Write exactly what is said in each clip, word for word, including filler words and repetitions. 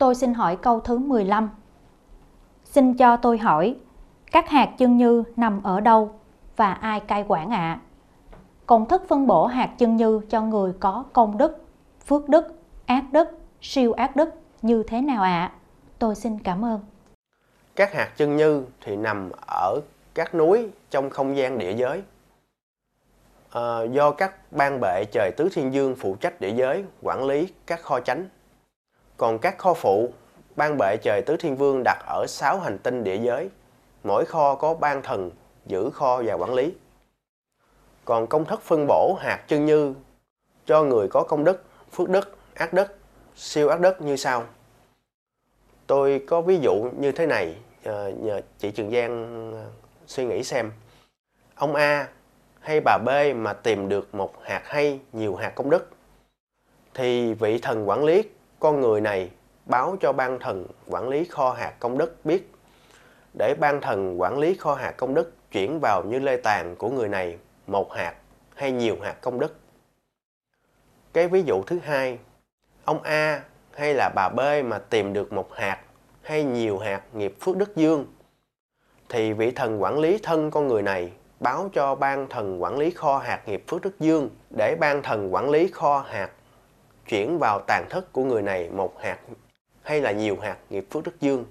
Tôi xin hỏi câu thứ mười lăm. Xin cho tôi hỏi, các hạt chân như nằm ở đâu và ai cai quản ạ? À? Công thức phân bổ hạt chân như cho người có công đức, phước đức, ác đức, siêu ác đức như thế nào ạ? À? Tôi xin cảm ơn. Các hạt chân như thì nằm ở các núi trong không gian địa giới. À, do các ban bệ trời tứ thiên dương phụ trách địa giới, quản lý các kho chánh. Còn các kho phụ, ban bệ trời tứ thiên vương đặt ở sáu hành tinh địa giới. Mỗi kho có ban thần giữ kho và quản lý. Còn công thức phân bổ hạt chân như cho người có công đức, phước đức, ác đức, siêu ác đức như sau. Tôi có ví dụ như thế này, nhờ chị Trường Giang suy nghĩ xem. Ông A hay bà B mà tìm được một hạt hay nhiều hạt công đức, thì vị thần quản lý con người này báo cho ban thần quản lý kho hạt công đức biết, để ban thần quản lý kho hạt công đức chuyển vào như lê tàn của người này một hạt hay nhiều hạt công đức. Cái ví dụ thứ hai, ông A hay là bà B mà tìm được một hạt hay nhiều hạt nghiệp phước đức dương, thì vị thần quản lý thân con người này báo cho ban thần quản lý kho hạt nghiệp phước đức dương, để ban thần quản lý kho hạt chuyển vào tàn thức của người này một hạt hay là nhiều hạt nghiệp phước đức dương.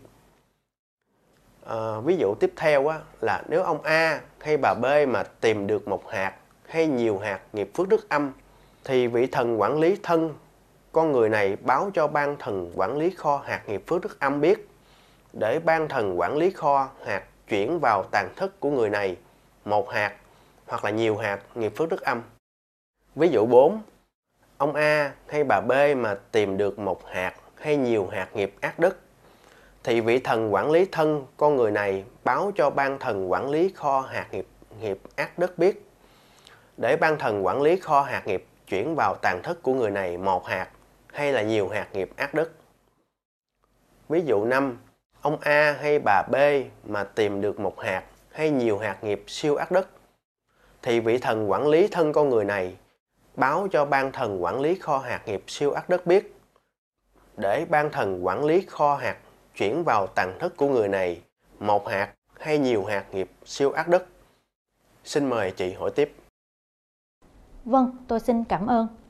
À, ví dụ tiếp theo á, là nếu ông A hay bà B mà tìm được một hạt hay nhiều hạt nghiệp phước đức âm, thì vị thần quản lý thân con người này báo cho ban thần quản lý kho hạt nghiệp phước đức âm biết, để ban thần quản lý kho hạt chuyển vào tàn thức của người này một hạt hoặc là nhiều hạt nghiệp phước đức âm. Ví dụ bốn, ông A hay bà B mà tìm được một hạt hay nhiều hạt nghiệp ác đức, thì vị thần quản lý thân con người này báo cho ban thần quản lý kho hạt nghiệp nghiệp ác đức biết, để ban thần quản lý kho hạt nghiệp chuyển vào tàn thức của người này một hạt hay là nhiều hạt nghiệp ác đức. Ví dụ năm, ông A hay bà B mà tìm được một hạt hay nhiều hạt nghiệp siêu ác đức, thì vị thần quản lý thân con người này báo cho ban thần quản lý kho hạt nghiệp siêu ác đức biết, để ban thần quản lý kho hạt chuyển vào tàn thức của người này một hạt hay nhiều hạt nghiệp siêu ác đức. Xin mời chị hỏi tiếp. Vâng, tôi xin cảm ơn.